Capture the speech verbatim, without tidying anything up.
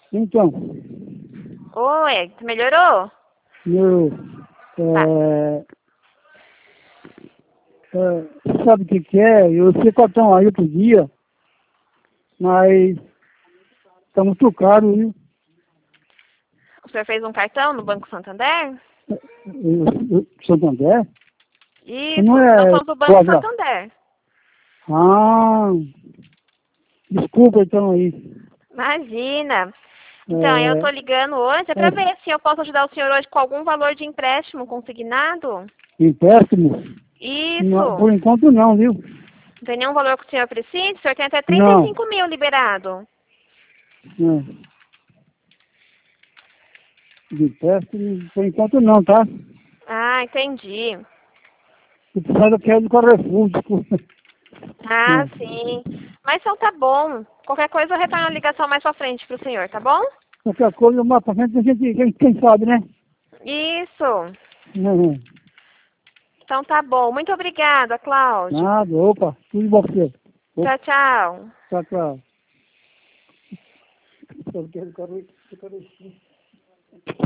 Então, Oi, melhorou? meu, Tá. é, é, sabe o que que é? Eu sei cartão aí outro dia, mas tá muito caro, viu? O senhor fez um cartão no Banco Santander? Eu, eu, Santander? Isso, Não nós é somos do Banco quadra. Santander. Ah, desculpa então aí. Imagina. Então, eu tô É, ligando hoje é para é, ver se eu posso ajudar o senhor hoje com algum valor de empréstimo consignado. empréstimo? Não, Isso. por enquanto não, viu? Não tem nenhum valor que o senhor precise? O senhor tem até trinta e Não, cinco mil liberado. não. De empréstimo, por enquanto não, tá? Ah, entendi. Eu precisava que é do Carrefour, desculpa. Ah, É. sim. Mas então tá bom. Qualquer coisa eu retorno a ligação mais pra frente pro senhor, tá bom? Qualquer coisa, mais pra frente, a gente, quem, quem sabe, né? Isso. Não, Então tá bom. Muito obrigada, Cláudio. nada, opa, tudo bom pra você. Opa, Tchau, tchau. tchau, tchau. Eu quero, eu quero, eu quero...